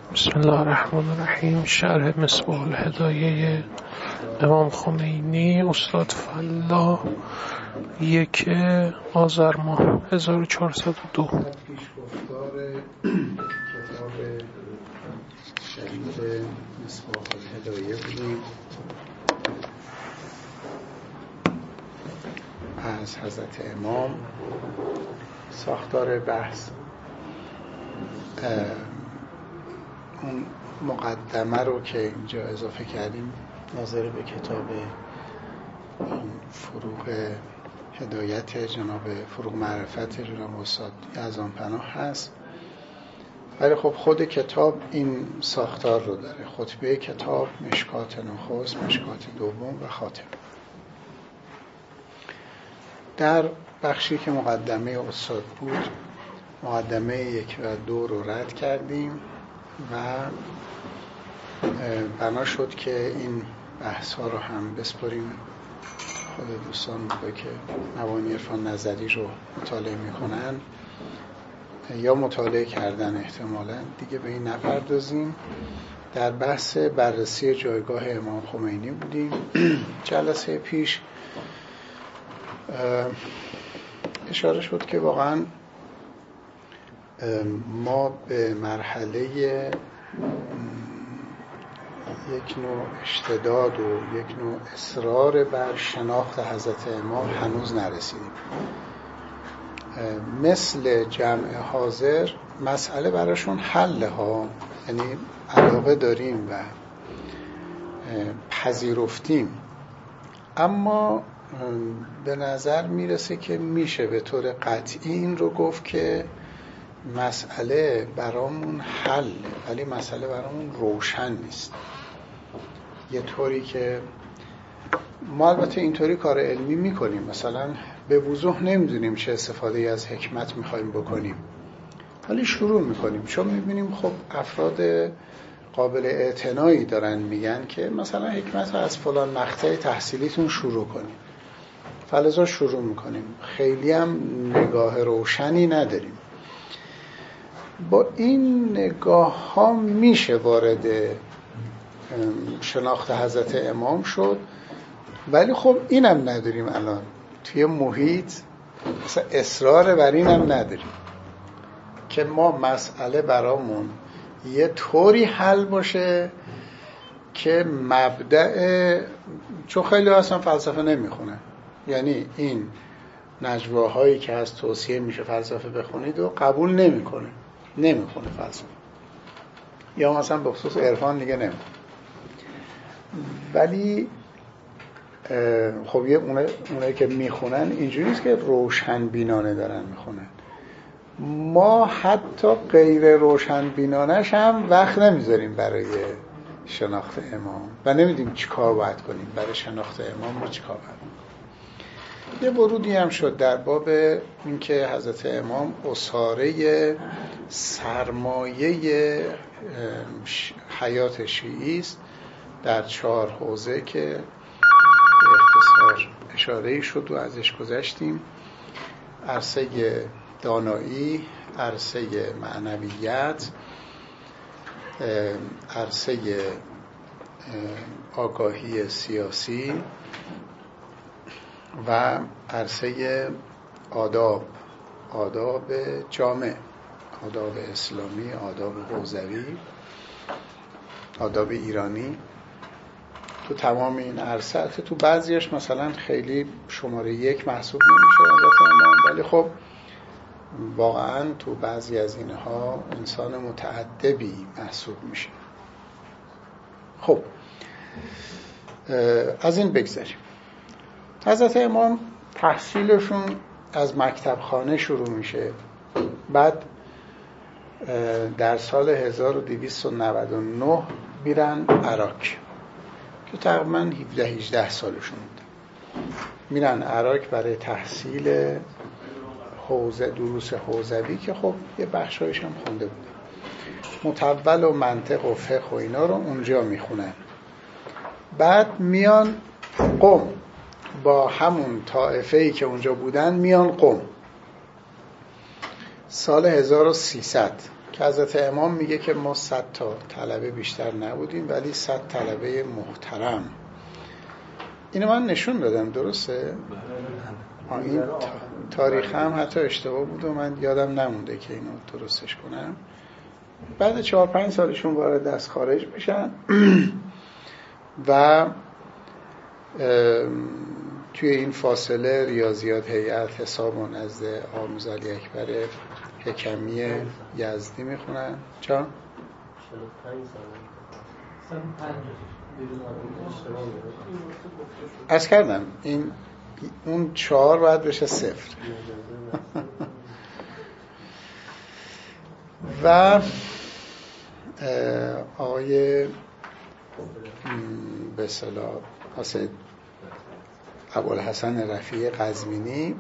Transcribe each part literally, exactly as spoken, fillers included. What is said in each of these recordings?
بسم الله الرحمن الرحیم. شرح مصباح الهدایه امام خمینی استاد فلاح، یک آذر ماه هزار و چهارصد و دو. پیشگفتار کتاب شریف مصباح الهدایه بودیم. از حضرت امام ساختار بحث اون مقدمه رو که اینجا اضافه کردیم ناظر به کتاب فروغ هدایت جناب فروغ معرفت جناب استاد یزدانپناه هست، ولی خب خود کتاب این ساختار رو داره. خطبه کتاب، مشکات نخست، مشکات دوم و خاتمه. در بخشی که مقدمه استاد بود، مقدمه یک و دو رو رد کردیم و بنا شد که این بحث ها رو هم بسپاریم خود دوستان موقعی که مبانی عرفان نظری رو مطالعه میکنن یا مطالعه کردن احتمالاً دیگه به این نپردازیم. در بحث بررسی جایگاه امام خمینی بودیم. جلسه پیش اشاره شد که واقعاً ما به مرحله یک نوع اشتداد و یک نوع اصرار بر شناخت حضرت امام هنوز نرسیدیم. مثل جمع حاضر مسئله براشون حل ها، یعنی علاقه داریم و پذیرفتیم، اما به نظر میرسه که میشه به طور قطعی این رو گفت که مسئله برامون حل، ولی مسئله برامون روشن نیست. یه طوری که ما البته اینطوری کار علمی میکنیم، مثلا به وضوح نمیدونیم چه استفاده از حکمت میخوایم بکنیم، ولی شروع میکنیم چون میبینیم خب افراد قابل اعتنایی دارن میگن که مثلا حکمت رو از فلان مقطع تحصیلیتون شروع کنیم، فلذا شروع میکنیم. خیلی هم نگاه روشنی نداریم. با این نگاه ها میشه وارد شناخت حضرت امام شد، ولی خب اینم نداریم الان توی محیط، مثلا اصرار بر اینم نداریم که ما مسئله برامون یه طوری حل باشه که مبدأ، چون خیلی اصلا فلسفه نمیخونه، یعنی این نجواهایی که از توصیه میشه فلسفه بخونید و قبول نمیکنه، نمیخونه فلسفه، یا مثلا به خصوص عرفان دیگه نمیخونه. ولی خب یه اونه اونایی که میخونن اینجوری نیست که روشن بینانه دارن میخونن. ما حتی غیر روشن بینانش هم وقت نمیذاریم برای شناخت امام و نمیدونیم چی کار باید کنیم برای شناخت امام رو. چی کار باید کنیم؟ یه ورودی هم شد در باب اینکه حضرت امام اساره سرمایه حیات شیعی است در چهار حوزه که به اختصار اشاره‌ای شد و ازش گذشتیم: عرصه دانایی، عرصه معنویت، عرصه آگاهی سیاسی و عرصه آداب، آداب جامع، آداب اسلامی، آداب حوزوی، آداب ایرانی. تو تمام این عرصه، تو بعضیش مثلا خیلی شماره یک محسوب نمیشه حضرت امام، ولی خب واقعا تو بعضی از اینها انسان متأدبی محسوب میشه. خب از این بگذاریم. حضرت امام تحصیلشون از مکتب خانه شروع میشه، بعد در سال هزار و دویست و نود و نه میرن عراق که تقریبا هفده هجده سالشون بود. میرن عراق برای تحصیل حوزه، دروس حوزوی که خب یه بخشایش هم خونده بود. مطول و منطق و فقه و اینا رو اونجا میخونن. بعد میان قم، با همون طائفه‌ای که اونجا بودن میان قم. سال هزار و سیصد که حضرت امام میگه که ما صد تا طلبه بیشتر نبودیم ولی صد طلبه محترم. اینو من نشون دادم درسته؟ این تاریخ هم حتی اشتباه بود و من یادم نمونده که اینو درستش کنم. بعد چهار پنج سالشون وارد از خارج میشن و توی این فاصله ریاضیات هیئت حساب و نزد آقا موسی علی اکبر حکمی یزدی میخونن. چون؟ از کردم این اون چهار باید بشه صفر. و آقای به اصطلاح حسین ابوالحسن رفیع قزوینی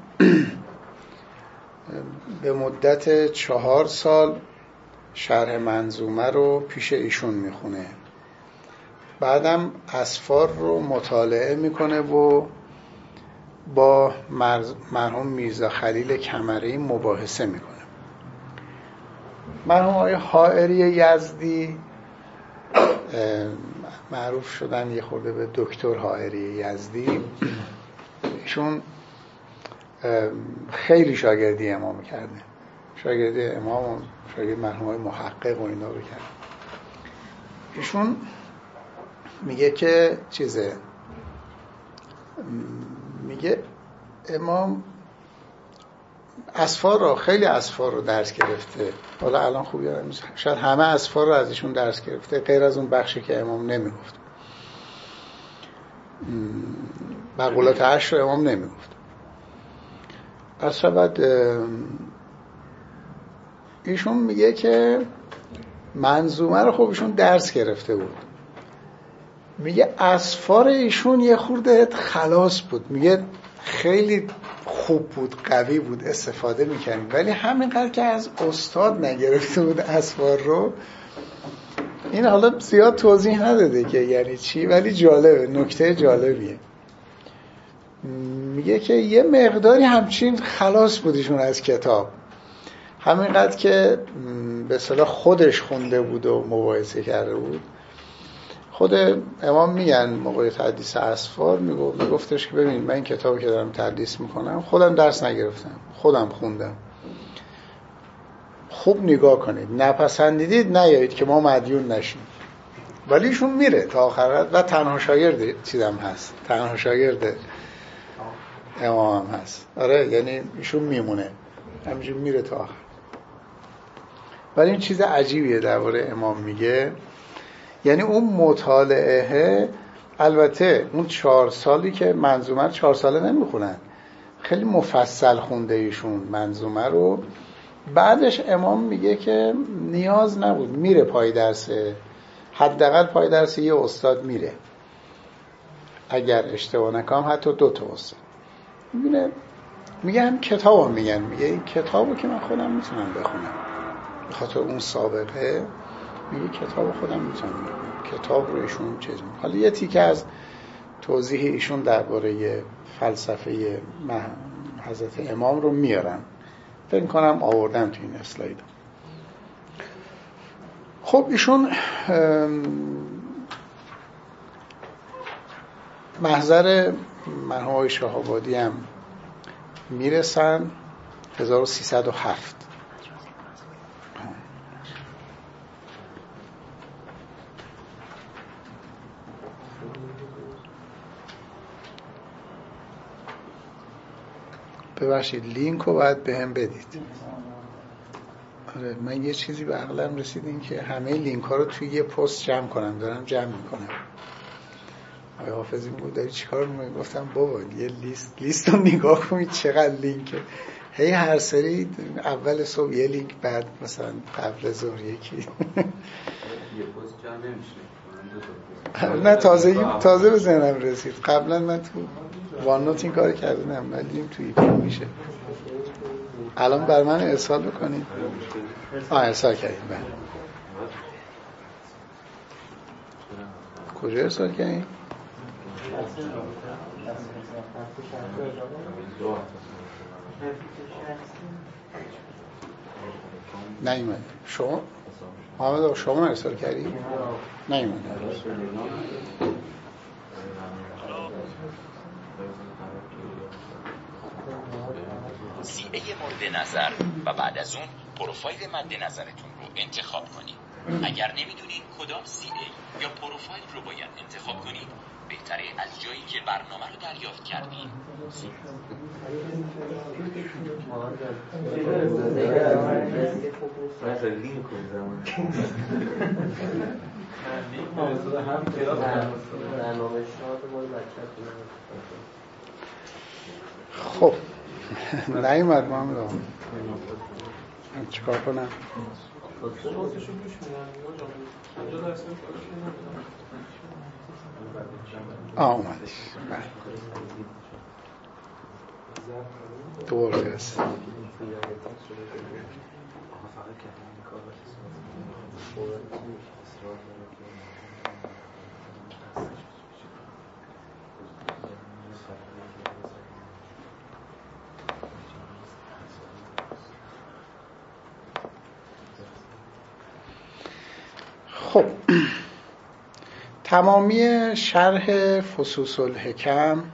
به مدت چهار سال شرح منظومه رو پیش ایشون میخونه، بعدم اسفار رو مطالعه میکنه و با مرحوم میرزا خلیل کمری مباحثه میکنه. مرحوم آقای حائری یزدی معروف شدن یه خورده به دکتر حائری یزدی. ایشون خیلی شاگردی امام کرده، شاگردی امام و شاگرد مرحوم های محقق و اینا رو کرده. ایشون میگه که چیزه، میگه امام اسفار رو خیلی اسفار رو درس گرفته. حالا الان خوب یادم نیست، شاید همه اسفار رو از ایشون درس گرفته غیر از اون بخشی که امام نمیگفت. مقولات عشر رو امام نمیگفت. اصلا بعد ایشون میگه که منظومه رو خب ایشون درس گرفته بود. میگه اسفار ایشون یه خورده خلاص بود، میگه خیلی خوب بود، قوی بود، استفاده میکنیم، ولی همینقدر که از استاد نگرفته بود اسفار رو. این حالا زیاد توضیح نداده که یعنی چی، ولی جالبه، نکته جالبیه. میگه که یه مقداری همچین خلاص بودیشون از کتاب، همینقدر که به اصطلاح خودش خونده بود و مباحثه کرده بود. خود امام میگن موقع تدریس اسفار میگفتش که ببین من این کتابی که دارم تدریس میکنم خودم درس نگرفتم، خودم خوندم، خوب نگاه کنید، نپسندیدید نیایید که ما مدیون نشیم. ولی ایشون میره تا آخرت و تنها شاگرد چیزم هست، تنها شاگرد امام هم هست. آره یعنی ایشون میمونه همینجور میره تا آخر. ولی این چیز عجیبیه درباره امام میگه، یعنی اون مطالعه، البته اون چهار سالی که منظومه چهار ساله نمیخونن، خیلی مفصل خونده ایشون منظومه رو. بعدش امام میگه که نیاز نبود، میره پای درس، حداقل پای درس یه استاد میره، اگر اشتباه نکنم حتی دو تا استاد میبینه. میگه هم کتابو میگن، میگه این کتابو که من خودم میتونم بخونم، به خاطر اون سابقه میگه کتاب خودم میتونم بخونم. کتاب رو ایشون چیز میگه. حالا یه تیکه از توضیح ایشون درباره فلسفه حضرت امام رو میارن، فکر کنم آوردم تو این اسلاید. خب ایشون محضر مرحوم آقای شهابادی هم میرسن هزار و سیصد و هفت. ببخشید لینک رو باید به هم بدید. آره من یه چیزی به عقلم رسید این که همه لینک ها رو توی یه پست جمع کنم، دارم جمع میکنم. آقای حافظی میگفت داری چی کار میکنی؟ گفتم بابا یه لیست لیست رو نگاه کنید چقدر لینکه، هی هر سری اول صبح یه لینک، بعد مثلا قبل ظهر یکی. یه پست جمع نمیشه. نه تازه تازه به ذهنم رسید، قبلا من تو وان نوت این کار کردم ولی توی ایپون میشه. الان بر من ارسال بکنید. آه ارسال کردید. بله کجا ارسال کردید؟ نیومده. شما محمد شما ارسال کردی؟ نیومده. سی ای مورد نظر و بعد از اون پروفایل مد نظرتون رو انتخاب کنید. اگر نمیدونید کدام سی ای یا پروفایل رو باید انتخاب کنید، بهتره از جایی که برنامه رو دریافت کردید خب نیومد محمد آقا چیکار کنم؟ آه اومدش. دوباره هست. خب تمامی شرح فصوص الحکم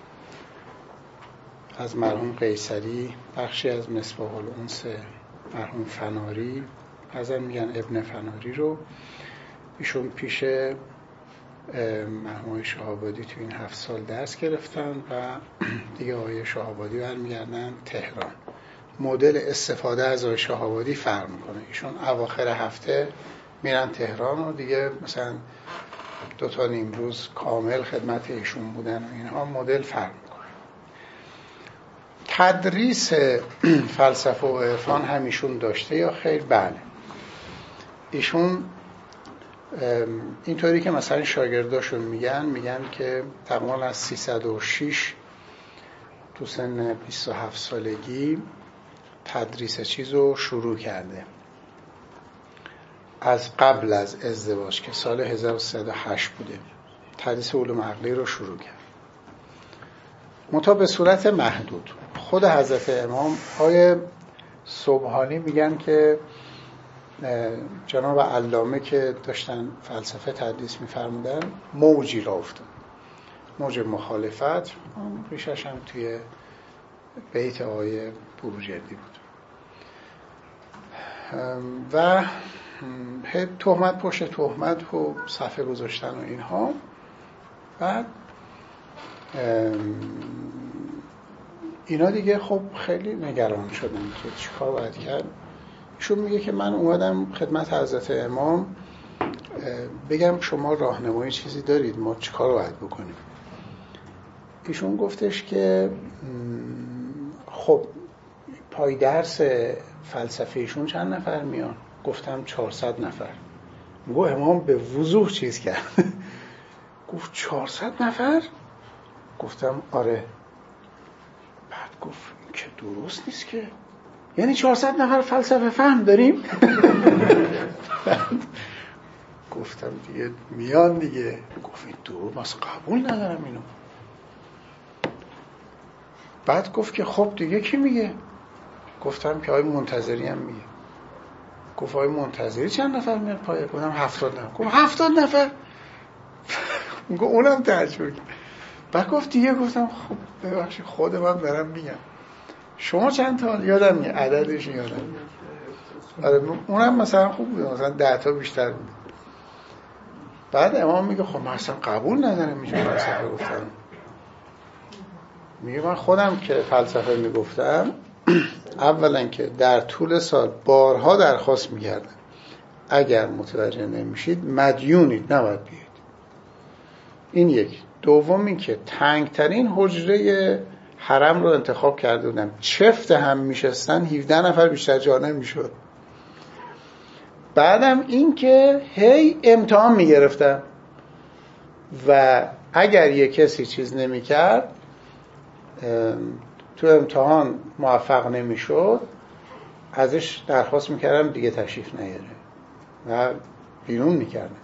از مرحوم قیصری، بخشی از مصباح الانس مرحوم فناری، بعضا میگن ابن فناری رو ایشون پیش مرحوم شهابادی تو این هفت سال درس گرفتن و دیگه آقای شهابادی برمیگردن تهران. مدل استفاده از آقای شهابادی فرق میکنه. ایشون اواخر هفته میرن تهران و دیگه مثلا دو تا نیم روز کامل خدمت ایشون بودن و اینها. مدل فرق میکنه. تدریس فلسفه و عرفان همیشون داشته یا خیر؟ بله. ایشون اینطوری که مثلا شاگرداشون میگن میگن که تقریبا از سیصد و شش تو سن بیست و هفت سالگی تدریس چیزو شروع کرده، از قبل از ازدواج که سال هزار و سیصد و هشت بوده تدریس علوم عقلی رو شروع کرد، منتها به صورت محدود. خود حضرت امام های سبحانی میگن که جناب علامه که داشتن فلسفه تدریس میفرمودن موجی را افتاد، موج مخالفت. ریشش هم توی بیت آقای بروجردی بود و تهمت پشت تهمت و صفحه گذاشتن و اینها. بعد اینا دیگه خب خیلی نگران شدن که چیکار باید کرد. ایشون میگه که من اومدم خدمت حضرت امام بگم شما راهنمایی چیزی دارید، ما چیکار باید بکنیم. ایشون گفتش که خب پای درس فلسفه ایشون چند نفر میان؟ گفتم چهارصد نفر. میگه امام به وضوح چیز کرد گفت چهارصد نفر؟ گفتم آره. بعد گفت این که درست نیست که، یعنی چهارصد نفر فلسفه فهم داریم؟ گفتم دیگه میان دیگه. گفت این درست، من قبول ندارم اینو. بعد گفت که خب دیگه کی میگه؟ گفتم که آقای منتظری هم میگه. گفت آقای منتظری چند نفر میاد پایه؟ گفتم هفتاد نفر. گفت هفتاد نفر؟ گفت اونم تعجب. بعد گفت دیگه. گفتم خب ببخشید خود من دارم میگم، شما چند تا؟ یادم میاد عددش یادم میاد. آره اونم مثلا خوب بود، مثلا ده تا بیشتر بود. بعد امام میگه خب من اصلا قبول ندارم اینجوری فلسفه گفتم. میگه من خودم که فلسفه میگفتم اولا که در طول سال بارها درخواست میکردم اگر متوجه نمیشید مدیونید، نباید بیاید. این یک. دوم این که تنگترین حجره حرم رو انتخاب کرده بودم، چفت هم میشستن هفده نفر بیشتر جا نمیشد. بعدم این که هی امتحان میگرفتم و اگر یه کسی چیز نمیکرد تو امتحان موفق نمیشد ازش درخواست میکردم دیگه تشریف نیاره و بیرون میکردم.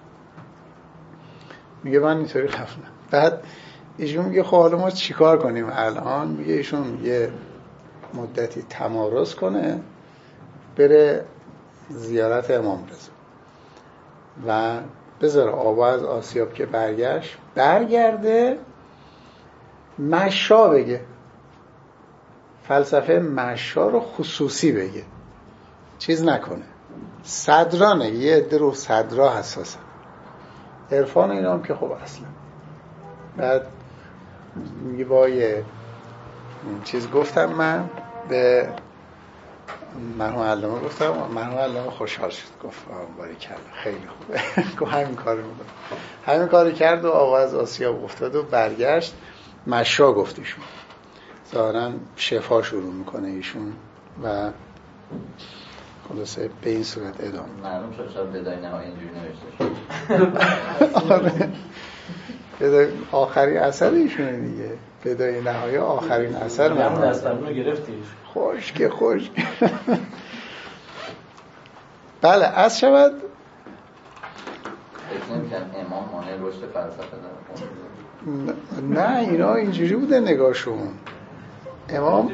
میگه من اینطوری خفنم. بعد ایشون میگه خب حالا ما چیکار کنیم الان؟ میگه ایشون یه مدتی تمارض کنه بره زیارت امام رضا و بذاره آوا از آسیاب که برگشت برگرده مشا بگه، فلسفه مشا رو خصوصی بگه، چیز نکنه. صدرانه، یه عده رو صدرا حساسه، عرفان اینا هم که خب اصلا. بعد میگه با یه چیز گفتم من به مرحوم علامه، گفتم مرحوم علامه خوشحال شد، گفت باریکلا خیلی خوبه. گفت همین کارو میکنه، همین کارو کرد و آقا از آسیاب افتاد و برگشت مشا گفتشون، ظاهرا شفا شروع میکنه ایشون و خلاصه به این صورت ادامه. معلوم شد شاید بدای نهایی اینجوری نوشته شد. آره بدای آخرین اثر ایشونه دیگه، بدای نهایی آخرین اثر من. همون دستمون رو گرفتیش. خوش که خوش. بله از شود فکر نمی‌کنم امام مانع رشد فلسفه داره. نه اینا اینجوری بوده نگاهشون. امام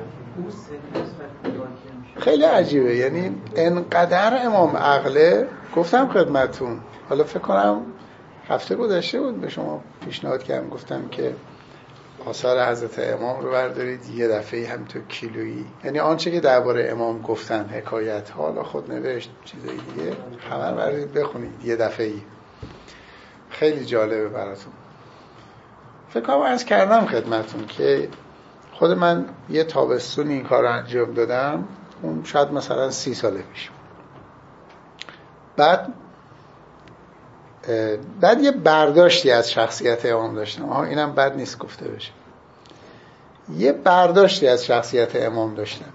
خیلی عجیبه، یعنی انقدر امام عقله. گفتم خدمتون، حالا فکر کنم هفته گذشته بود به شما پیشنهاد کردم، گفتم که آثار حضرت امام رو بردارید یه دفعه همینطور کیلویی، یعنی آنچه که درباره امام گفتن، حکایت ها، حالا خود نوشت چیزایی دیگه، همه رو بردارید بخونید یه دفعه‌ای، خیلی جالبه براتون. فکر کنم عرض کردم خدمتون که خود من یه تابستون این کار رو انجام دادم، اون شاید مثلا سی ساله پیش. بعد بعد یه برداشتی از شخصیت امام داشتم. آها اینم بد نیست گفته بشه. یه برداشتی از شخصیت امام داشتم.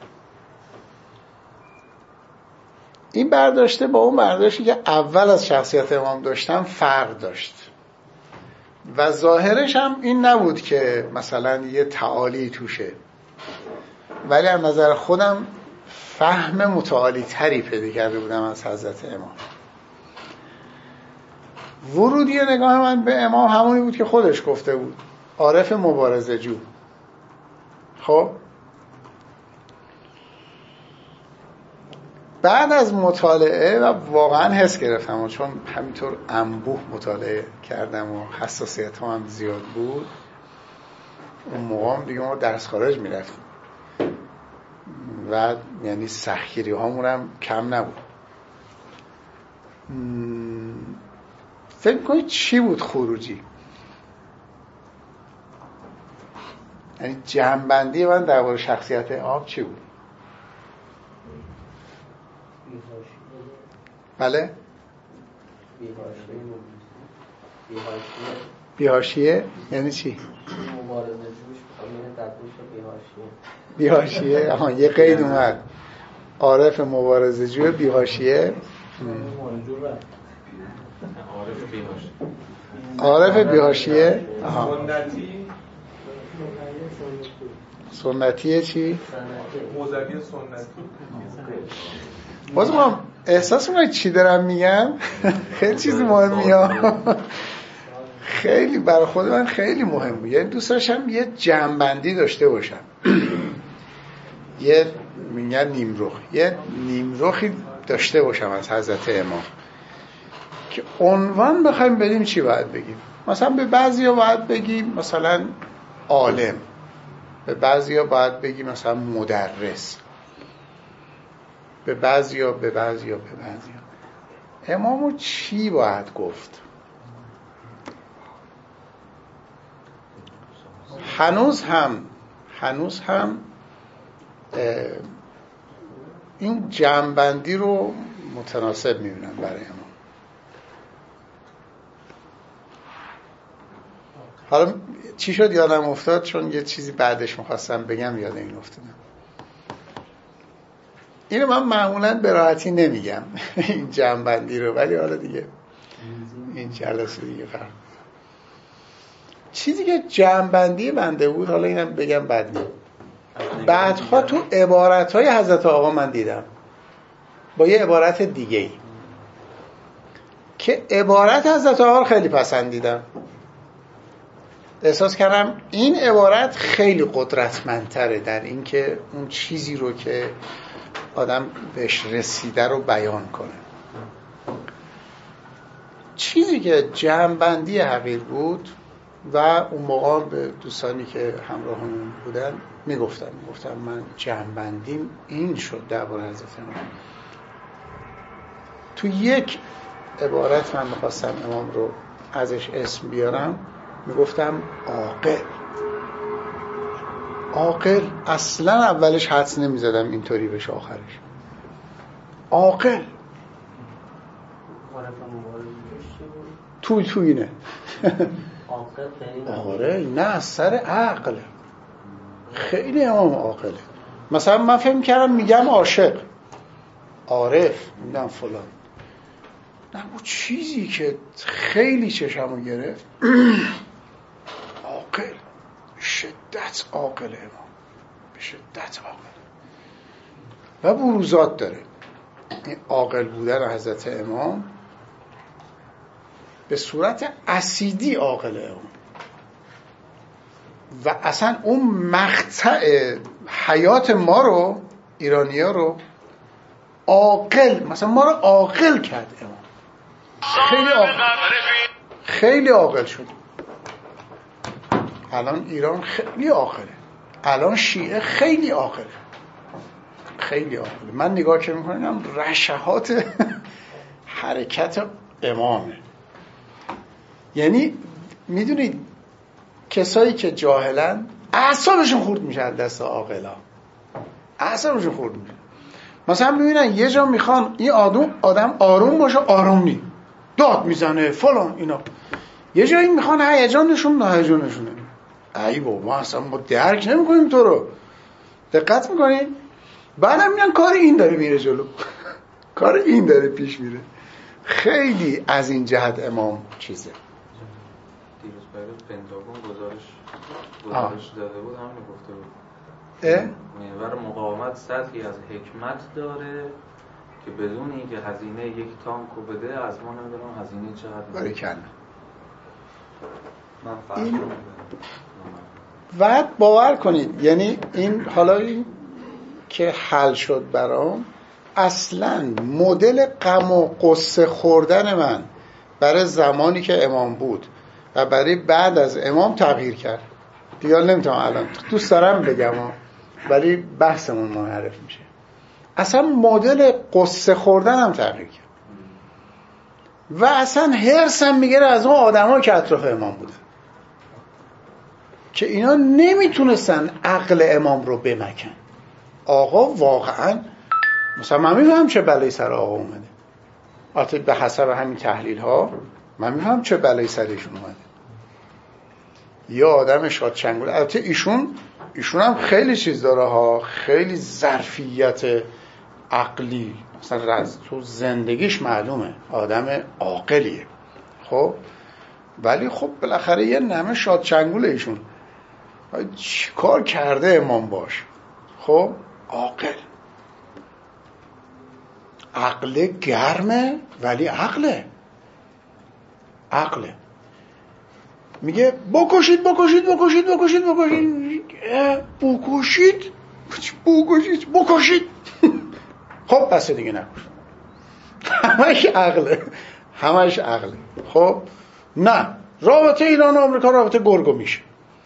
این برداشته با اون برداشتی که اول از شخصیت امام داشتم فرق داشت و ظاهرش هم این نبود که مثلا یه تعالی توشه، ولی از نظر خودم فهم متعالی تری پیدا کرده بودم از حضرت امام. ورودی نگاه من به امام همونی بود که خودش گفته بود، عارف مبارزه جو. خب بعد از مطالعه و واقعا حس گرفتم، چون همینطور انبوه مطالعه کردم و حساسیت هم زیاد بود، اون موقع هم دیگه ما درس خارج میرفتیم و یعنی سختگیری هامون هم کم نبود. فکر کنید چی بود خروجی؟ یعنی جمع‌بندی من درباره شخصیت امام چی بود؟ بله؟ بی‌حاشیه یعنی چی؟ مبارزه جوش بخوام تبدیل شه بی‌حاشیه. بی‌حاشیه، آها یه قید اومد، عارف مبارزه جو بی‌حاشیه. عارف بی‌حاشیه. سنتی سنتیه چی؟ موزوی سنتی. باز ما احساس می‌کنید چی دارم میگم؟ خیلی چیز مهمیه، خیلی برای خود من خیلی مهم بود. یعنی دوست داشتم یه جمع‌بندی داشته باشم، یه میگن نیمرخ، یه نیمرخی داشته باشم از حضرت امام که عنوان بخوایم بدیم چی باید بگیم. مثلا به بعضیا باید بگیم مثلا عالم، به بعضیا باید بگیم مثلا مدرس، به بعضیا به بعضیا به بعضیا امامو چی باید گفت؟ هنوز هم هنوز هم این جمع‌بندی رو متناسب می‌بینم برای امام. حالا چی شد یادم افتاد، چون یه چیزی بعدش می‌خواستم بگم یاد این افتادم. اینو من معمولاً به راحتی نمیگم این جمع‌بندی رو، ولی حالا دیگه این جلسه دیگه فرق. چیزی که جمع‌بندی بنده بود، حالا اینم بگم بعد نیم. بعدها تو عبارت‌های حضرت آقا من دیدم با یه عبارت دیگه‌ای که عبارت حضرت آقا رو خیلی پسندیدم. احساس کردم این عبارت خیلی قدرتمندتره در این که اون چیزی رو که آدم بهش رسیده رو بیان کنه. چیزی که جمع‌بندی حقیر بود و اون موقع به دوستانی که همراهمون بودن میگفتم میگفتم من جمع‌بندیم این شد درباره حضرت امام. تو یک عبارت من میخواستم امام رو ازش اسم بیارم، میگفتم عاقل. عاقل اصلا اولش حدس نمیزدم اینطوری بشه آخرش. عاقل توی توی نه آره نه از سر عقل. خیلی امام عاقله. مثلا من فهم کردم میگم عاشق، عارف، میگم فلان، نه اون چیزی که خیلی چشمو گرفت عاقل، شدت عاقل امام، به شدت عاقل و بروزات داره. این عاقل بودن حضرت امام به صورت اسیدی عاقل امام و اصلا اون مقطع حیات ما رو، ایرانی‌ها رو عاقل، مثلا ما رو عاقل کرد امام. خیلی عاقل، خیلی عاقل شد. الان ایران خیلی عاقله، الان شیعه خیلی عاقله، خیلی عاقله. من نگاه که میکنم رشحات حرکت امامه. یعنی میدونید کسایی که جاهلن اعصابشون خورد میشه از دست عاقلا، اعصابشون خورد میشه. مثلا ببینن یه جا میخوان این آدم آدم آروم باشه، آروم نی، داد میزنه فلان اینا. یه جایی میخوان هیجانشون نه هیجانشونه. ای بابا ما اصلا ما درک نمیکنیم تو رو. دقت میکنین؟ بعدم میگن کار این داره میره جلو کار این داره پیش میره. خیلی از این جهت امام چیزه. دیروز برای پنتاگون گزارش گزارش داده بود، همین گفته بود اه؟ محور مقاومت سطحی از حکمت داره که بدون اینکه هزینه یک تانک رو بده از ما نمیدونم هزینه چقدر باری کنه. من فرق این بعد باور کنید، یعنی این حالا این که حل شد برام، اصلا مدل غم و قصه خوردن من برای زمانی که امام بود و برای بعد از امام تغییر کرد. دیگه نمیتونم الان دوست دارم بگم ولی بحثمون منحرف میشه. اصلا مدل قصه خوردن هم تغییر کرد و اصلا حرصم میگیره از اون آدم‌ها که اطراف امام بودن که اینا نمیتونستن عقل امام رو بمکن. آقا واقعا مثلا من میفهم چه بلایی سر آقا اومده، البته به حسب همین تحلیل ها من میفهم چه بلایی سرشون اومده. یه آدم شاد چنگول، البته ایشون ایشون هم خیلی چیز داره ها، خیلی ظرفیت عقلی مثلا تو زندگیش معلومه آدم عاقلیه، خب ولی خب بالاخره یه نمه شاد چنگوله ایشون. چی کار کرده امام باش؟ خب عاقل، عقل گرمه ولی عقله، عقله. میگه بکشید بکشید بکشید بکشید بکشید بکشید بکشید بکشید خب بس دیگه نکش. همش عقله، همش عقله. خب نه، رابطه ایران و آمریکا رابطه گرگو میشه.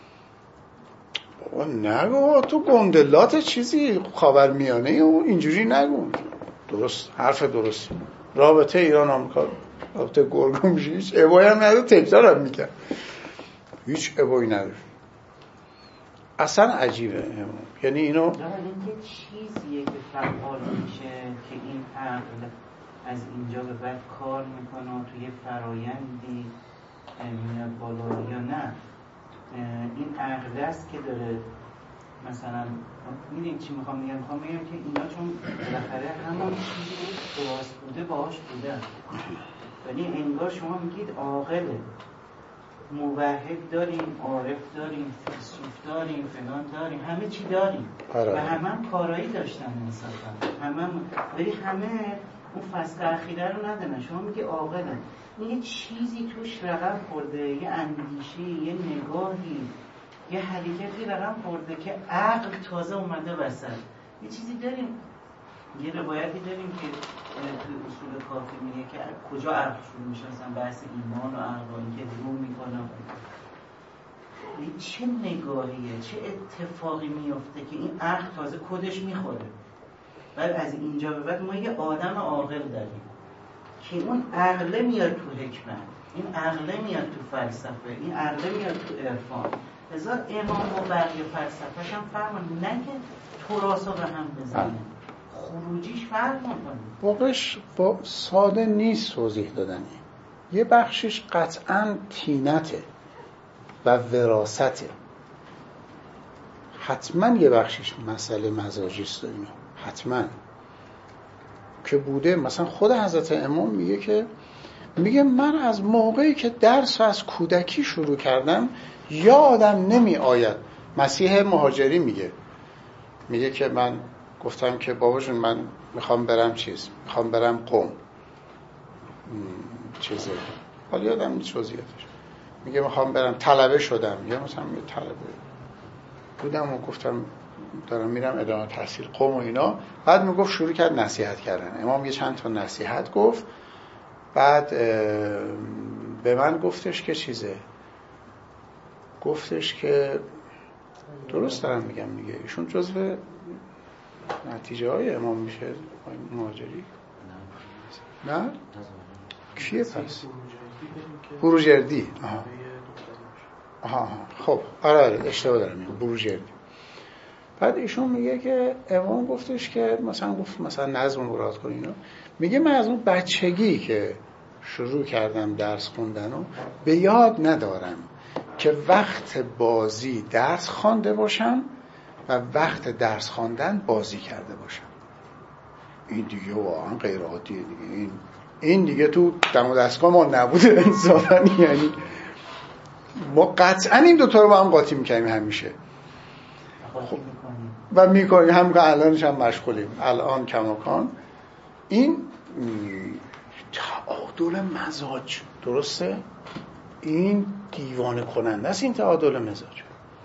بابا نگو تو گندلات چیزی خاورمیانه و اینجوری نگو. درست، حرف درست. رابطه ایران و آمریکا رابطه گرگو میشه. هیچ ابایی هم نداره، تکرار هم میکرد. هیچ ابایی نداره. اصلا عجیبه. یعنی اینو این که چیزیه که فعال میشه که این عقل از اینجا به بعد کار میکنه و توی فرایندی میاد بالا یا نه. این عقل است که داره مثلا میدونید چی میخوام میگم؟ میخوام بگم که اینا چون بالاخره همون چیزی که درست بوده باهاش بودن، ولی انگار شما میگید عاقله، موحد داریم، عارف داریم، فیلسوف داریم، فلان داریم، همه چی داریم آره. و همه هم کارایی داشتن انصافا، همه هم، ولی همه اون فصل اخیره رو ندارن. شما میگی عاقله، یه چیزی توش رقم خورده، یه اندیشه، یه نگاهی، یه حرکتی رقم خورده که عقل تازه اومده وسط. یه چیزی داریم یه روایتی داریم که توی اصول کافی میگه که کجا عقل شروع میشه، مثلا بحث ایمان و عقل که رو میکنه. چه نگاهیه، چه اتفاقی میفته که این عقل تازه کدش میخوره. بعد از اینجا به بعد ما یه آدم عاقل داریم که اون عقله میاد تو حکمت، این عقله میاد تو فلسفه، این عقله میاد تو عرفان. لذا امام و بقیه فلسفه‌ش هم فرق نه که تراسا به هم بزنه، خروجیش فرق میکنه. واقعش با ساده نیست توضیح دادنی. یه بخشش قطعاً طینته و وراثته، حتما یه بخشش مسئله مزاجی است اینا، حتما که بوده. مثلا خود حضرت امام میگه که میگه من از موقعی که درس از کودکی شروع کردم یادم نمی آید. مسیح مهاجری میگه میگه که من گفتم که بابا جون من میخوام برم چیز میخوام برم قم چیزه، حالا یادم نیست جزئیاتش. میگه میخوام برم، طلبه شدم یا مثلا یه طلبه بودم و گفتم دارم میرم ادامه تحصیل قم و اینا. بعد میگفت شروع کرد نصیحت کردن. امام یه چند تا نصیحت گفت، بعد به من گفتش که چیزه، گفتش که درست دارم میگم میگه ایشون جزو نتیجه های امام میشه مهاجری؟ نه؟ کیه پس؟ بروجردی. آها آها خب آره آره اشتباه دارم میگم، بروجردی. بعد ایشون میگه که امام گفتش که مثلا گفت مثلا نظم مراد کن اینا. میگه من از اون بچگی که شروع کردم درس خوندن و به یاد ندارم که وقت بازی درس خوانده باشم و وقت درس خواندن بازی کرده باشم. این دیگه واقعا غیر عادیه دیگه. این این دیگه تو دم و دستگاه ما نبوده انصافا. یعنی ما قطعا این دوتا رو با هم قاطی میکنیم همیشه خب. و میکنیم هم که الانش هم مشغولیم الان کماکان. این تعادل مزاج درسته؟ این دیوانه کننده است این تعادل مزاج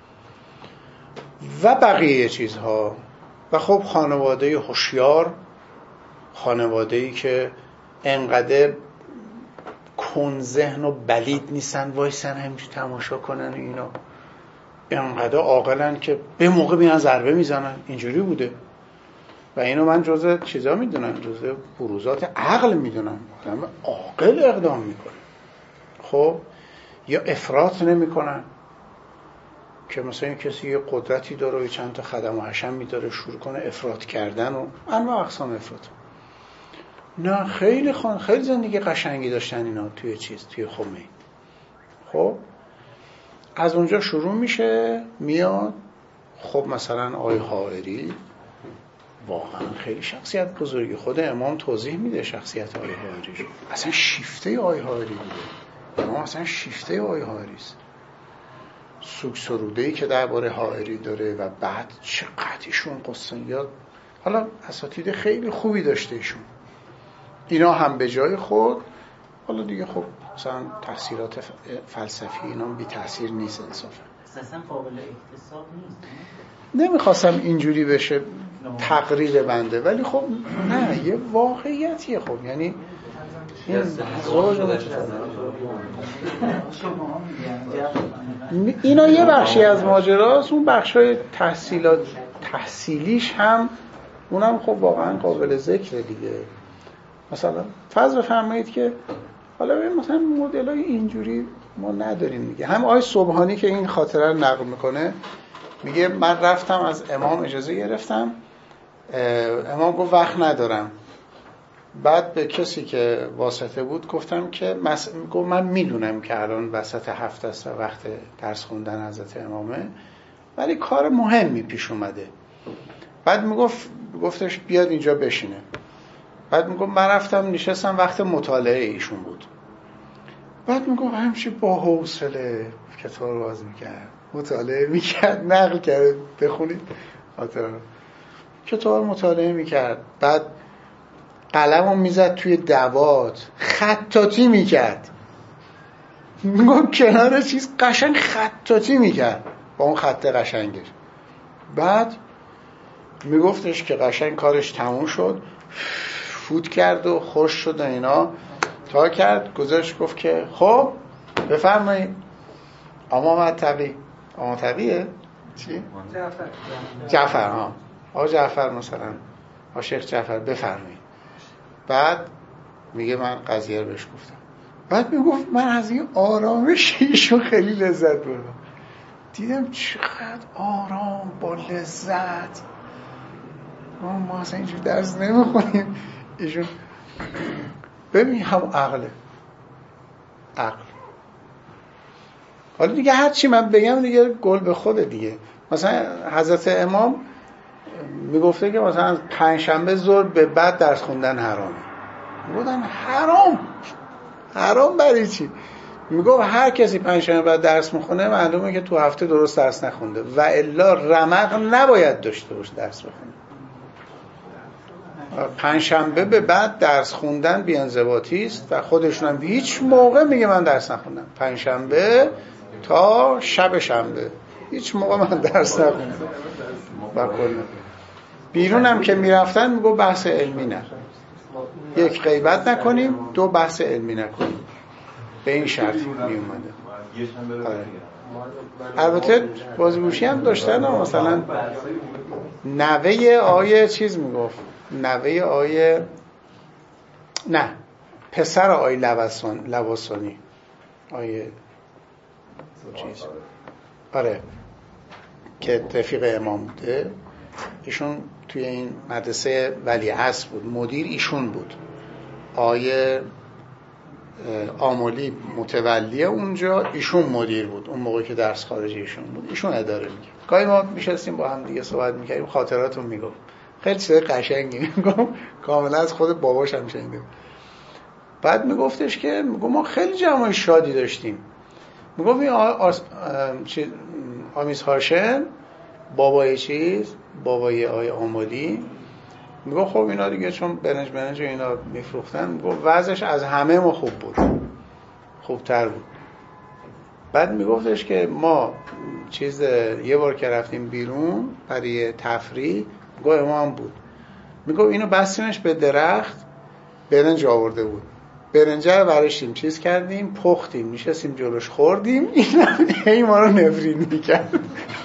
و بقیه چیزها. و خب خانواده هوشیار، خانواده‌ای که انقدر کن ذهن و بلید نیستن وایسن همینجوری تماشا کنن اینا، انقدر عاقلن که به موقع میان ضربه میزنن. اینجوری بوده و اینو من جزء چیزا میدونم، جزء بروزات عقل میدونم. آدم عاقل اقدام میکنه خب، یا افراط نمیکنن که مثلا این کسی یه قدرتی داره و چند تا خدم و حشمی داره شروع کنه افراط کردن و انواع اقسام افراط. نه خیلی خان خیلی زندگی قشنگی داشتن اینا توی چیز توی خمینی. خب از اونجا شروع میشه میاد. خب مثلا آقای حائری واقعا خیلی شخصیت بزرگی، خود امام توضیح میده شخصیت آقای حائری رو. اصلا شیفته آقای حائری بوده. امام اصلا شیفته آقای حائری است. سوگ سروده‌ای که درباره حائری داره و بعد چقدر ایشون قصیات، حالا اساتید خیلی خوبی داشته ایشون. اینا هم به جای خود. حالا دیگه خب مثلا تحصیلات فلسفی اینا بی تاثیر نیست انصافا. اساسا قابل اکتساب نیست. نمیخواستم اینجوری بشه تقریر بنده، ولی خب نه یه واقعیتیه. خب یعنی این اینا یه بخشی از ماجراست. اون بخشای تحصیلات تحصیلیش هم اونم خب واقعا قابل ذکر دیگه. مثلا فرض بفرمایید که حالا ببین مثلا مدلای اینجوری ما نداریم دیگه. هم آقای سبحانی که این خاطره رو نقل میکنه میگه من رفتم از امام اجازه گرفتم، امام گفت وقت ندارم. بعد به کسی که واسطه بود گفتم که مس... گفت من میدونم که الان وسط هفته است و وقت درس خوندن حضرت امامه، ولی کار مهمی پیش اومده. بعد میگفت گفتش بیاد اینجا بشینه. بعد میگفت من رفتم نشستم، وقت مطالعه ایشون بود. بعد میگفت همچی با حوصله کتاب رو باز میکرد، مطالعه میکرد، نقل کرد بخونید خاطره رو، کتاب رو مطالعه میکرد. بعد قلم رو میزد توی دوات، خطاطی میکرد. میگفت کنار چیز قشنگ خطاطی میکرد با اون خط قشنگش. بعد میگفتش که قشنگ کارش تموم شد، فوت کرد و خوش شد و اینا تا کرد، گذاشت گفت که خب بفرمایید آقا مطبی. آقا مطبیه؟ چی؟ جعفر جعفر ها آقا جعفر مثلا آقا شیخ جعفر بفرمایید. بعد میگه من قضیه رو بهش گفتم. بعد میگفت من از این آرامش ایشون خیلی لذت بردم. دیدم چقدر آرام با لذت. ما اصلا اینجور درس نمیخونیم. ایشون ببین هم عقله، عقل. حالا دیگه هر چی من بگم دیگه گل به خوده دیگه. مثلا حضرت امام میگفته که مثلا پنجشنبه ظهر به بعد درس خوندن حرامه. میگفتن حرام حرام برای چی؟ میگفت هر کسی پنجشنبه بعد درس میخونه معلومه که تو هفته درست درس نخونده و الا رمق نباید داشته باشه درس بخونه. پنجشنبه به بعد درس خوندن بی‌انضباطی است و خودشون هم هیچ موقع میگه من درس نخوندم. پنجشنبه تا شب شنبه هیچ موقع من درس نخوندم. با کل بیرون هم که میرفتن میگو بحث علمی نه، یک غیبت نکنیم، دو بحث علمی نکنیم. به این شرط می اومده. آره. البته بازیگوشی هم داشتن، مثلا نوه آیه چیز میگفت، نوه آیه نه پسر آیه لواسان لواسانی آیه چیز آره که رفیق امام بوده، ایشون توی این مدرسه ولیعصر بود، مدیر ایشون بود. آیه آملی متولی اونجا، ایشون مدیر بود اون موقع که درس خارجی ایشون بود، ایشون اداره میکرد. گاهی ما میشستیم با هم دیگه صحبت میکردیم، خاطراتون میگفت، خیلی چیز قشنگی میگم، کاملا از خود باباش هم شنیدم. بعد میگفتش که میگم ما خیلی جمعای شادی داشتیم. میگم این آس... آمیز هاشم بابای چیز بابای آی آملی، میگو خب اینا دیگه چون برنج برنج و اینا میفروختن، میگو وضعش از همه ما خوب بود، خوبتر بود. بعد میگفتش که ما چیز یه بار که رفتیم بیرون برای تفریح، میگو امام بود، میگو اینو بستیمش به درخت، برنج آورده بود، برنجه رو برشتیم چیز کردیم، پختیم، میشستیم جلوش خوردیم، اینا هی ما رو نفرین میکرد.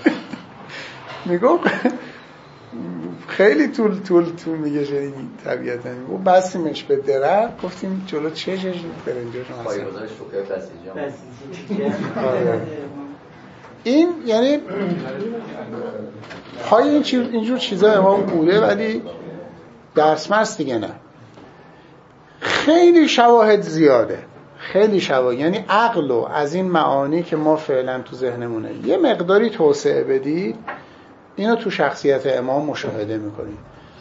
میگو خیلی طول طول طول میگه شدید طبیعتا. میگو بستیمش به درخت، گفتیم جلو چشش برنجاشون هستن. پایگذارش شوکه بسیجان. این یعنی های این چیز اینجور چیزا امام بوده، ولی درس مرس دیگه نه. خیلی شواهد زیاده، خیلی شواهد. یعنی عقل و از این معانی که ما فعلا تو ذهنمونه یه مقداری توسعه بدی، اینو تو شخصیت امام مشاهده میکنیم.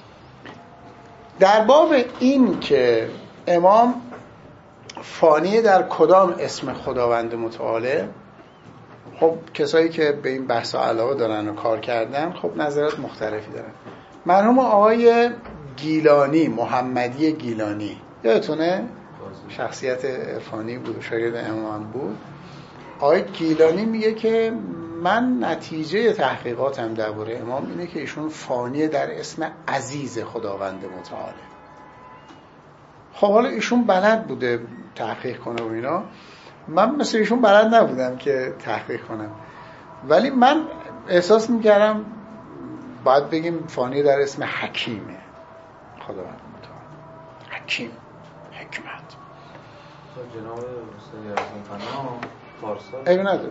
در باب این که امام فانی در کدام اسم خداوند متعاله، خب کسایی که به این بحثا علاقه دارن و کار کردن خب نظرات مختلفی دارن. مرحوم آقای گیلانی، محمدی گیلانی، یادتونه شخصیت عرفانی بود و شاگرد امام بود. آقای گیلانی میگه که من نتیجه تحقیقاتم درباره امام اینه که ایشون فانی در اسم عزیز خداوند متعاله. خب حالا ایشون بلد بوده تحقیق کنه و اینا، من مثل ایشون بلد نبودم که تحقیق کنم، ولی من احساس میکردم باید بگیم فانی در اسم حکیمه خداوند متعال. حکیم، حکمت. جناب استاد یاسین فنا پارسال ایو نداره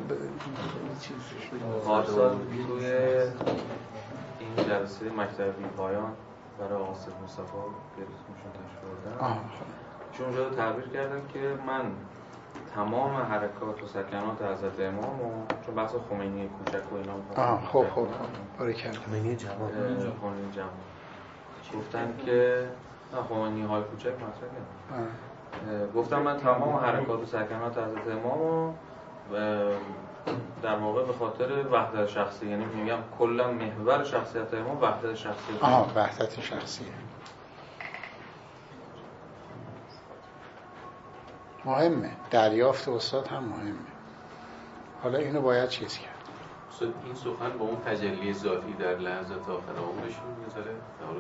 پارسال توی این جلسه مکتب بی پایان برای آصف مصطفی گرفتمشون تشکر دادم، چون اونجا تعبیر کردن که من تمام حرکات و سکنات حضرت امام و چون بحث خمینی کوچک و اینا آه خب خب بارکالله خمینی جوان خمینی جوان گفتن که نه خمینی های کوچک مطرح کردن، گفتم من تمام حرکات و سکنات حضرت امام و در واقع به خاطر وحدت شخصی، یعنی میگم کلا محور شخصیت امام وحدت شخصی. آها وحدت شخصیه مهمه، دریافت استاد هم مهمه. حالا اینو باید چیز کرد، این سخن با اون تجلی ذاتی در لحظات آخر عمرشون یه ذره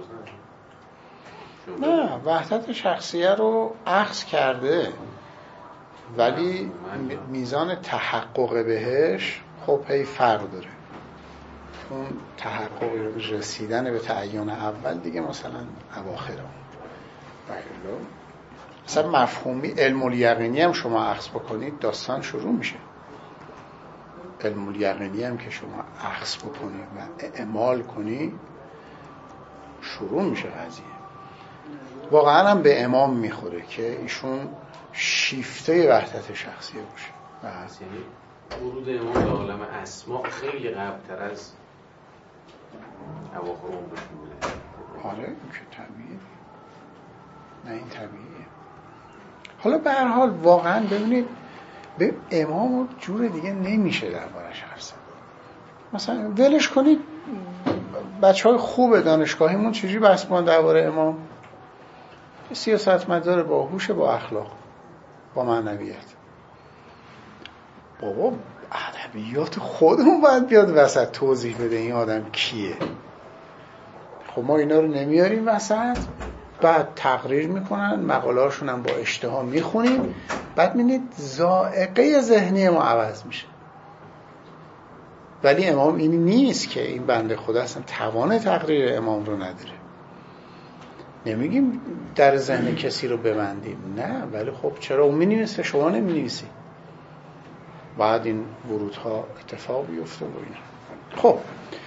تعارض نداره؟ نه، وحدت شخصیه رو اخذ کرده ولی میزان تحقق بهش خب هی فرق داره. اون تحقق رسیدن به تعین اول دیگه مثلا اواخر عمر. مثلا مفهومی علم الیقینی هم شما اخذ بکنید داستان شروع میشه. علم الیقینی هم که شما اخذ بکنید و اعمال کنید شروع میشه قضیه. واقعا هم به امام میخوره که ایشون شیفته وحدت شخصیه باشه. یعنی ورود امام به عالم اسما خیلی قبل‌تر از اواخر عمرشون بوده. آره این که طبیعیه. نه این طبیعیه. حالا به هر حال واقعا ببینید به امام جور دیگه نمیشه دربارش حرف زد. مثلا ولش کنید بچهای خوب دانشگاهیمون چجوری بحث می‌کنن درباره امام؟ سیاستمدار باهوش با اخلاق با معنویت. بابا ادبیات خودمون باید بیاد وسط توضیح بده این آدم کیه. خب ما اینا رو نمیاریم وسط، بعد تقریر میکنن، مقاله‌هاشون هم با اشتها میخونیم، بعد میبینید ذائقه ذهنی ما عوض میشه. ولی امام این نیست که این بنده خدا اصلا توان تقریر امام رو نداره. نمیگیم در ذهن کسی رو ببندیم، نه، ولی خب چرا اون می‌نویسه شما نمی‌نویسی؟ بعد این ورودها اتفاق بیفته و اینا. خب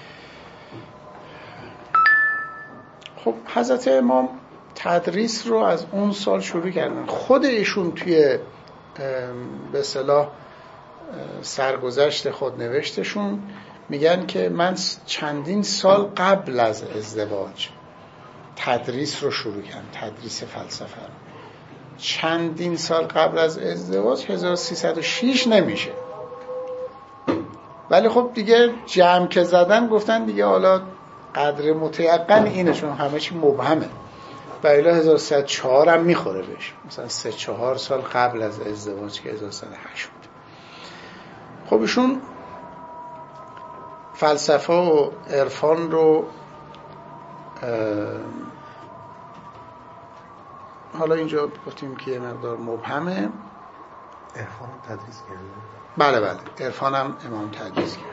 خب حضرت امام تدریس رو از اون سال شروع کردن. خود ایشون توی به اصطلاح سرگذشت خود نوشتشون میگن که من چندین سال قبل از ازدواج تدریس رو شروع کردم، تدریس فلسفه رو. چندین سال قبل از ازدواج هزار و سیصد و شش نمیشه، ولی خب دیگه جمع که زدن گفتن دیگه حالا قدر متیقن اینه، چون همه چی مبهمه. و الی هزار و سیصد و چهار هم میخوره بهش، مثلا سه چهار سال قبل از ازدواج که هزار و سیصد و هشت بود. خب ایشون فلسفه و عرفان رو حالا اینجا گفتیم که یه مقدار مبهمه. عرفان هم تدریس کرده؟ بله بله عرفان هم امام تدریس کرد.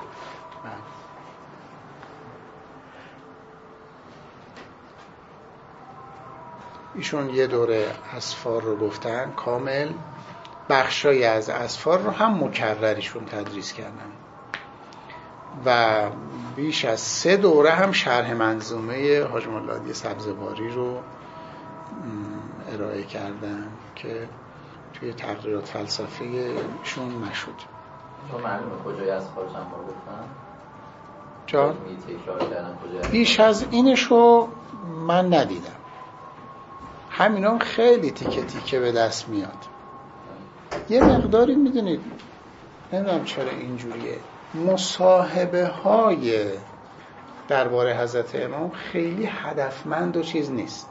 ایشون یه دوره اسفار رو گفتن کامل، بخشای از اسفار رو هم مکررشون تدریس کردن و بیش از سه دوره هم شرح منظومه حاج مولادی سبزواری رو ارائه کردن که توی تقریرات فلسفیشون مشهود. تو معلومه کجای اسفار چند بار گفتن؟ جان؟ بیش از اینشو من ندیدم. همینا خیلی تیکه تیکه به دست میاد. یه مقداری میدونید نمیدونم چرا اینجوریه، مصاحبه های درباره حضرت امام خیلی هدفمند و چیز نیست.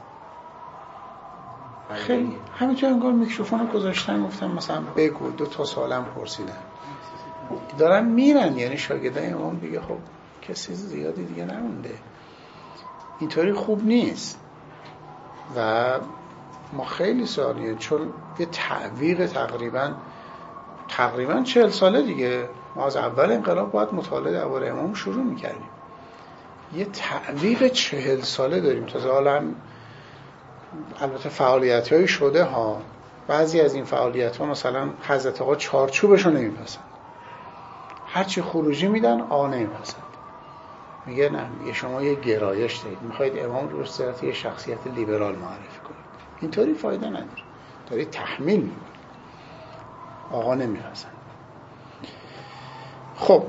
خیلی همینطور انگار میکروفون رو گذاشتن گفتن مثلا بگو، دو تا سوالم پرسیدن دارن میرن، یعنی شاگردای امام دیگه خب کسی زیادی دیگه نمونده. اینطوری خوب نیست و ما خیلی سالیه، چون یه تعویق تقریبا تقریبا چهل ساله دیگه ما از اول انقلاب باید مطالعه درباره امام شروع میکردیم. یه تعویق چهل ساله داریم. تازه حالا هم البته فعالیت هایی شده ها، بعضی از این فعالیت ها مثلا حضرت آقا چارچوبش رو نمیپسند، هرچی خروجی میدن آقا نمیپسند، میگه نه، میگه شما یه گرایش دارید، میخواید امام رو به صورت یه شخصیت لیبرال معرفی کنید، اینطوری فایده نداره، دارید تحمیل میکنید، آقا نمیپسند. خب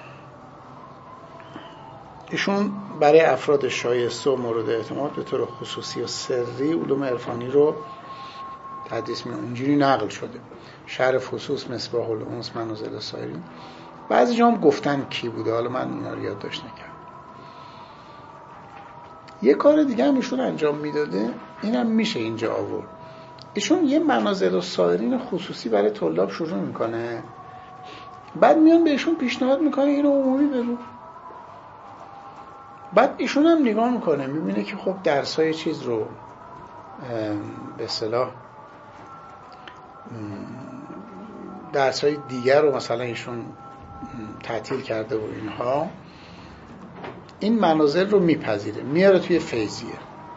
ایشون برای افراد شایسته و مورد اعتماد به طور خصوصی و سری علوم عرفانی رو تدریس می‌کنه. اینجوری نقل شده. شرح فصوص مصباح الانس منازل سایرین. بعضی جا هم گفتن کی بوده، حالا من اینا رو یادداشت نکردم. یه کار دیگه هم ایشون انجام میداده، اینم میشه اینجا آورد. ایشون یه منازل سایرین خصوصی برای طلاب شروع میکنه. بعد میان بهشون پیشنهاد میکنه اینو عمومی بگو. بعد ایشون هم نگاه میکنه میبینه که خب درسای چیز رو به اصطلاح درسای دیگر رو مثلا ایشون تعطیل کرده و اینها، این منازل رو میپذیره میاره توی فیضیه.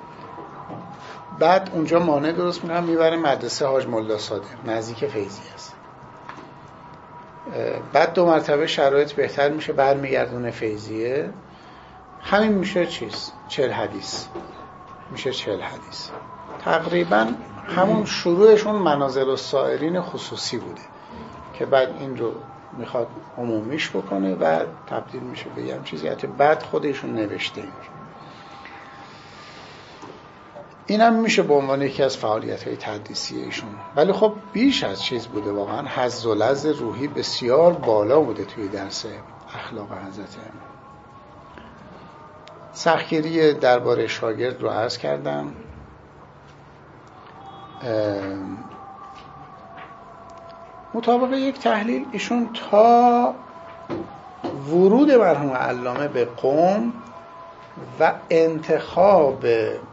بعد اونجا مانع درست میکنم میبره مدرسه حاج ملا صادق نزدیک فیضیه است. بعد دو مرتبه شرایط بهتر میشه برمیگردونه فیضیه. همین میشه چیز چهل حدیث میشه چهل حدیث. تقریبا همون شروعشون منازل السائرین خصوصی بوده که بعد این رو میخواد عمومیش بکنه و تبدیل میشه به یه چیزی حتی بعد خودشون نوشته این اینم میشه به عنوان یکی از فعالیت‌های تدریسی ایشون. ولی خب بیش از چیز بوده، واقعا حظ و لذ روحی بسیار بالا بوده توی درس اخلاق حضرت امام. سختگیری درباره شاگرد رو عرض کردم. مطابق یک تحلیل ایشون تا ورود مرحوم علامه به قم و انتخاب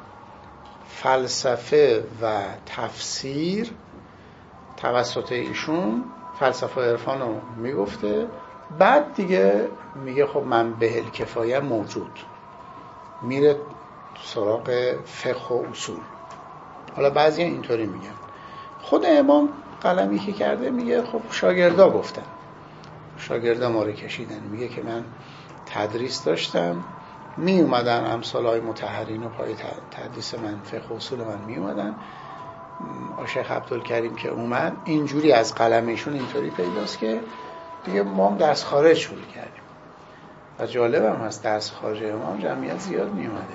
فلسفه و تفسیر توسط ایشون فلسفه و عرفان رو میگفته، بعد دیگه میگه خب من بهل کفایه موجود، میره سراغ فقه و اصول. حالا بعضی اینطوری میگن. خود امام قلمی که کرده میگه خب شاگردا گفتن، شاگردا ما رو کشیدن. میگه که من تدریس داشتم، می اومدن امثال های مطهرین و پای تدریس من فقه و اصول من می اومدن. شیخ عبدالکریم که اومد اینجوری از قلمشون اینطوری پیداست که دیگه ما هم درس خارج شروع کردیم و جالب هم هست درس خارج امام جمعیت زیاد می اومده.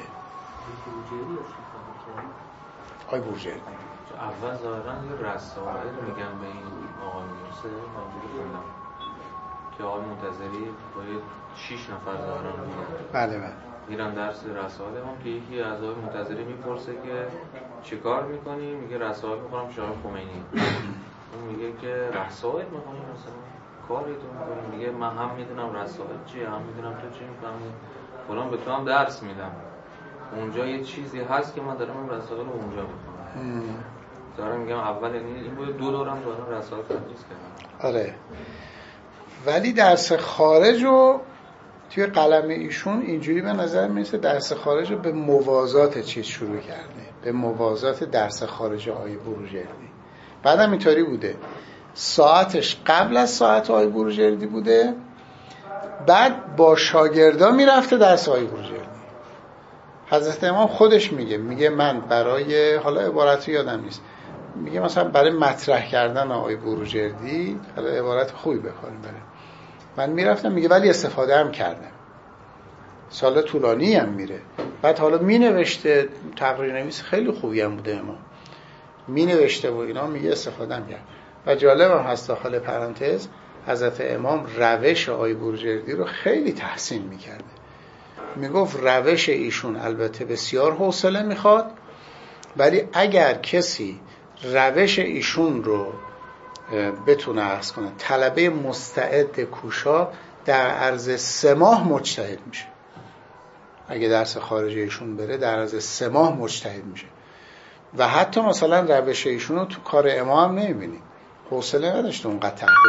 آی بورجردی اول ظاهراً یه رسائل میگن به این آقای میرسه منجوری کنم که آقای منتظری باید شیش نفر ظاهراً بودن. بله بله میرن درس رسائل هم که یکی از آقای منتظری میپرسه که چی کار میکنی؟ میگه رسائل میخونم شاه خمینی. اون میگه که رسائل میخونی مثلا کاری تو میکنی؟ میگه من هم میدونم رسائل چیه، هم میدونم تو چی میکنی، فلان به تو هم درس میدم. اونجا یه چیزی هست که من دارم این رسائل رو اونجا میخونم. دارم میگم اول یعنی این بود دو دورم دارم رسائل تدریس کردم. آره ولی درس خارج رو توی قلم ایشون اینجوری به نظر میرسه درس خارج رو به موازات چیز شروع کرده، به موازات درس خارج آقای بروجردی. بعدم اینطوری بوده ساعتش قبل از ساعت آقای بروجردی بوده، بعد با شاگردا میرفته درس آقای بروجردی. حضرت امام خودش میگه میگه من برای حالا عبارتی یادم نیست، میگه مثلا برای مطرح کردن آقای بروجردی، حالا عبارت خوبی بکنیم بره، من میرفتم میگه ولی استفاده هم کردم، سال طولانی هم میره. بعد حالا مینوشته تقریر نویس خیلی خوبی هم بوده امام، مینوشته و اینا، میگه استفاده هم کرد. و جالب هم هست داخل پرانتز حضرت امام روش آقای بروجردی رو خیلی تحسین میکرده. میگفت روش ایشون البته بسیار حوصله میخواد، ولی اگر کسی روش ایشون رو بتونه عرض کنه طلبه مستعد کوشا در عرض سه ماه مجتهد میشه. اگه درس خارجی ایشون بره در عرض سه ماه مجتهد میشه. و حتی مثلا روش ایشون رو تو کار امام هم نمیبینید، حوصله نداشته اونقدر تحقیق،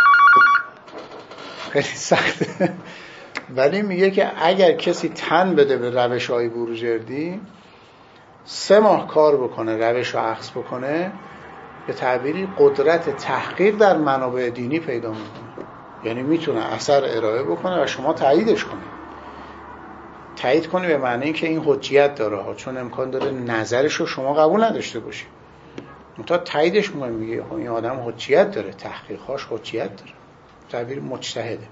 خیلی سخته. ولی میگه که اگر کسی تن بده به روش های بروجردی، سه ماه کار بکنه، روش رو اخذ بکنه، به تعبیری قدرت تحقیق در منابع دینی پیدا میکنه. یعنی میتونه اثر ارائه بکنه و شما تاییدش کنه. تایید کنه به معنی که این حجیت داره ها، چون امکان داره نظرش رو شما قبول نداشته باشی. منتها تاییدش میکنه، میگه این آدم حجیت داره، تحقیقاش حجیت داره، تعبیر مجتهده.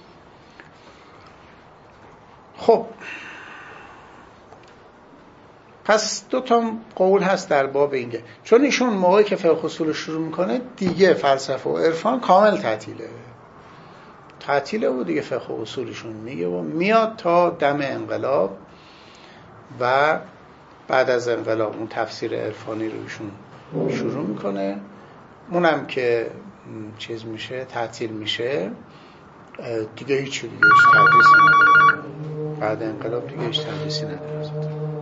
خب پس دو تا قول هست در باب اینجا، چون ایشون موقعی که فقه اصول شروع میکنه دیگه فلسفه و عرفان کامل تعطیله تعطیله و دیگه فقه و اصولشون میگه و میاد تا دم انقلاب و بعد از انقلاب اون تفسیر عرفانی رو ایشون شروع میکنه اونم که چیز میشه تعطیل میشه دیگه هیچ دیگه تدریس نداره. بعد انقلاب دیگه هیچ تدریسی نداره.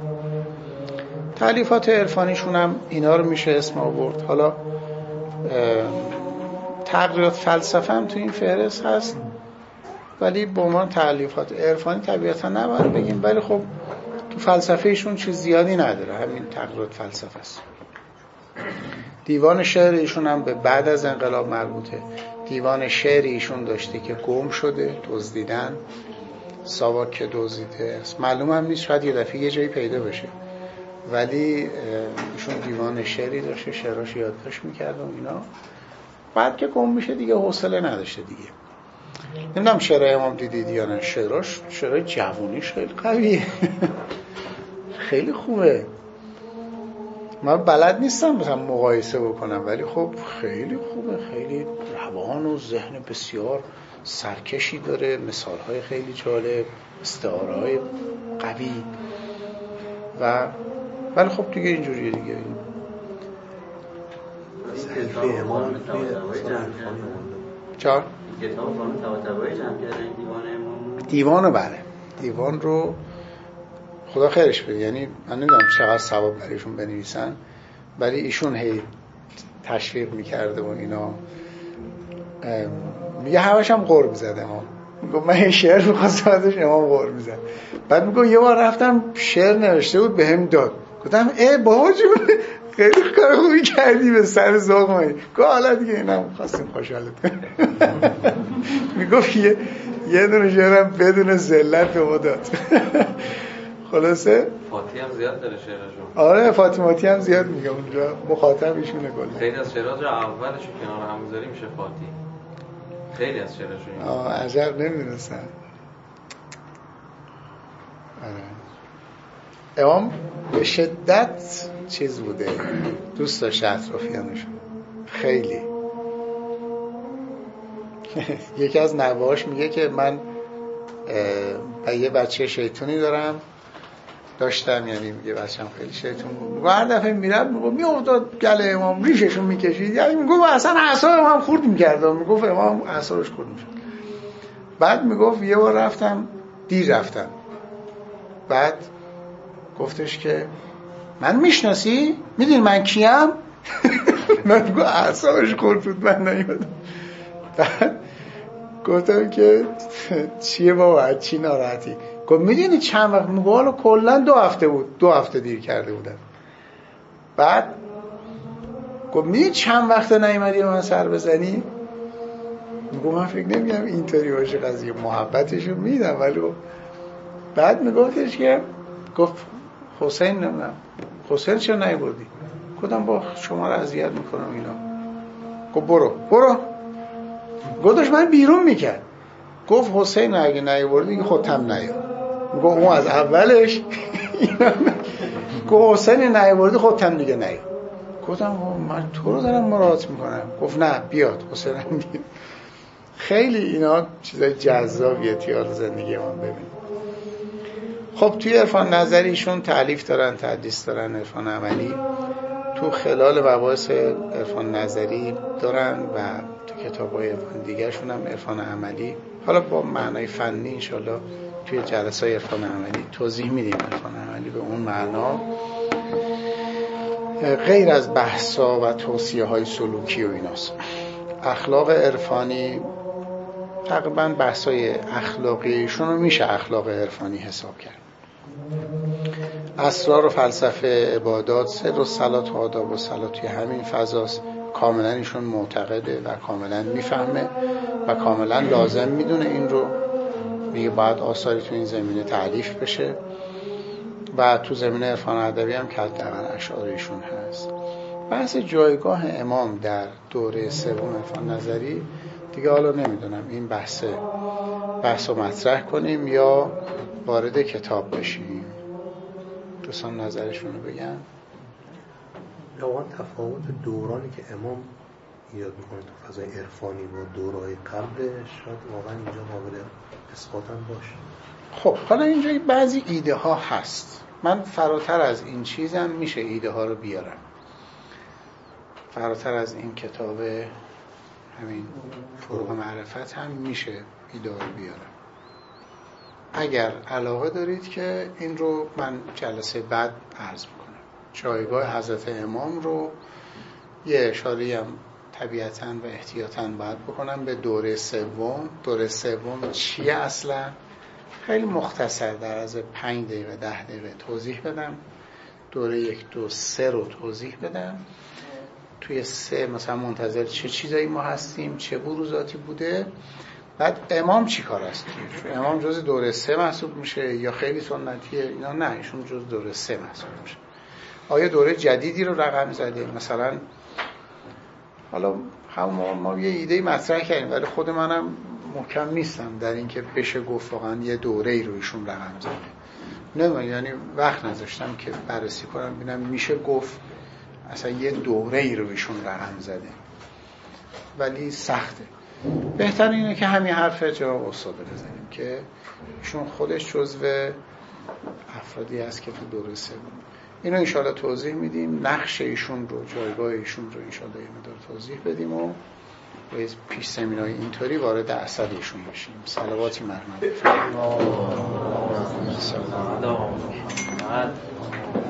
تألیفات عرفانیشون هم اینا رو میشه اسم آورد. حالا تغییرات فلسفه هم تو این فهرست هست، ولی به عنوان تألیفات عرفانی طبیعتا نباید بگیم، ولی خب تو فلسفه ایشون چیز زیادی نداره، همین تغییرات فلسفه است. دیوان شعر ایشون هم به بعد از انقلاب مربوطه. دیوان شعر ایشون داشته که گم شده، دزدیدن، ساواک که دزدیده است، معلوم هم نیست، شاید یه دفعه یه جایی پیدا بشه، ولی ایشون دیوان شعری داشته، شعراش یادداشت میکرد و اینا. بعد که گم میشه دیگه حوصله نداشته دیگه. نمیدونم شعرهای امام دیدید یا نه، شعراش شعرهای جوونیش خیلی قویه. خیلی خوبه. من بلد نیستم مثلا مقایسه بکنم، ولی خب خیلی خوبه، خیلی روان و ذهن بسیار سرکشی داره، مثالهای خیلی جالب، استعاره‌های قوی و ولی خب دیگه اینجوریه دیگه. صحیفه امام چهار کتاب قانون طباطبایی جمع کردن دیوان امام. دیوانو بله، دیوان رو خدا خیرش بده، یعنی من نمیدونم چقدر ثواب برایشون بنویسن، ولی ایشون هی تشویق میکرده و اینا. میگه همش هم غر میزد امام، میگه من این شعر میخواستم ازش، امام غر میزد. بعد میگه یه بار رفتم شعر نوشته بود بهم داد، گفتم ای بابا جون خیلی کار خوبی کردی، به سر ذوق مایی. گفت حالا دیگه اینم خواستیم خوشحالت کنیم. میگفت یه یه دونه شعرم بدون ذلت به ما داد. خلاصه فاتی هم زیاد داره شعرشون. آره فاطماتی هم زیاد میگه اونجا، مخاطب ایشونه کلا. خیلی از شعرها رو اولش کنار هم میذاری میشه فاتی. خیلی از شعرشون. آه عجب نمیدونستم. آره. امام به شدت چیز بوده، دوست داشته اطرافیانشون خیلی. یکی از نوه‌هاش میگه که من یه بچه شیطونی دارم داشتم، یعنی میگه بچه‌م خیلی شیطون بود، هر دفعه میرم میگه میافتاد گله امام ریششون میکشید، یعنی میگه اصلا اعصاب امام خورد میکرد، میگفت امام اعصابش خورد میشد. بعد میگفت یه بار رفتم دیر رفتم، بعد گفتش که من میشناسی؟ میدونی من کیم؟ من میگه اعصابش خورد بود من نیومدم. بعد گفتم که چیه بابا چی ناراحتی؟ گفت میدونی چند وقت؟ میگه حالا کلا دو هفته بود، دو هفته دیر کرده بودم. بعد گفت میدونی چند وقت نیومدی من سر بزنی؟ میگه من فکر نمی‌کنم اینطوری باشه قضیه، محبتشو میدم ولی خب. بعد میگفتش که گفت حسین نمیدونم حسین چرا نیوردی؟ گفتم با شما رو اذیت میکنم اینا. گفت برو برو. گفتش من بیرون میکرد. گفت حسین اگه نیوردی خودم نیار. گفت اون از اولش گفت حسین نیوردی خودم دیگه نیار. گفتم من تو رو دارم مراعات میکنم. گفت نه بیاد حسین هم بیاد. خیلی اینا چیزای جذابیه توی زندگی من ببین. خب توی عرفان نظریشون تألیف دارن، تدریس دارن، عرفان عملی تو خلال مباحث عرفان نظری دارن و تو کتاب‌های عرفان دیگرشون هم عرفان عملی، حالا با معنای فنی انشالله توی جلسه‌های عرفان عملی توضیح میدیم. عرفان عملی به اون معنا غیر از بحثا و توصیه‌های سلوکی و ایناست. اخلاق عرفانی تقریبا بحثای اخلاقیشون رو میشه اخلاق عرفانی حساب کرد. اسرار و فلسفه عبادات، سر و صلات و آداب و صلات توی همین فضاست. کاملا ایشون معتقده و کاملا میفهمه و کاملا لازم میدونه این رو، میگه باید آثاری تو این زمینه تألیف بشه و تو زمینه عرفان ادبی هم که حداقل اشعار ایشون هست. بحث جایگاه امام در دوره سوم عرفان نظری دیگه حالا نمیدونم این بحث بحث رو مطرح کنیم یا وارد کتاب بشیم. دوستان نظرشون رو بگن. واقعا تفاوت دورانی که امام ایجاد میکنه تو فضای عرفانی با دورهای قبلش شاید واقعا اینجا قابل اثبات هم باشه. خب حالا اینجا بعضی ایده ها هست، من فراتر از این چیزم میشه ایده ها رو بیارم. فراتر از این کتاب همین فروغ معرفت هم میشه ایدار بیارم. اگر علاقه دارید که این رو من جلسه بعد عرض میکنم. جایگاه حضرت امام رو یه اشاره‌ای هم طبیعتاً و احتیاطاً باید بکنم به دوره سوم. دوره سوم چیه اصلا؟ خیلی مختصر در از پنج دقیقه ده دقیقه توضیح بدم. دوره یک دو سه رو توضیح بدم. توی سه مثلا منتظر چه چیزایی ما هستیم، چه بروزاتی بوده، بعد امام چی کار است. چون امام جز دوره سه محسوب میشه یا خیلی سنتیه، اینا نه، ایشون جز دوره سه محسوب میشه. آیا دوره جدیدی رو رقم زده؟ مثلا حالا هم ما, ما یه ایده مطرح کردیم ولی خود منم محکم نیستم در اینکه بشه گفت واقعا یه دوره ای رو ایشون رقم زده. نه یعنی وقت نذاشتم که بررسی کنم ببینم میشه گفت اصلا یه دوره ای رو ایشون رقم زده، ولی سخته. بهتر اینه که همین حرف جواب استاد بزنیم که ایشون خودش جزو افرادی هست که تو دوره سوم. اینو انشاءالله توضیح میدیم، نقش ایشون رو، جایگاه ایشون رو انشاءالله یه مقدار توضیح بدیم و باید پیش سمینای اینطوری وارد اصل ایشون بشیم. صلواتی مرحمت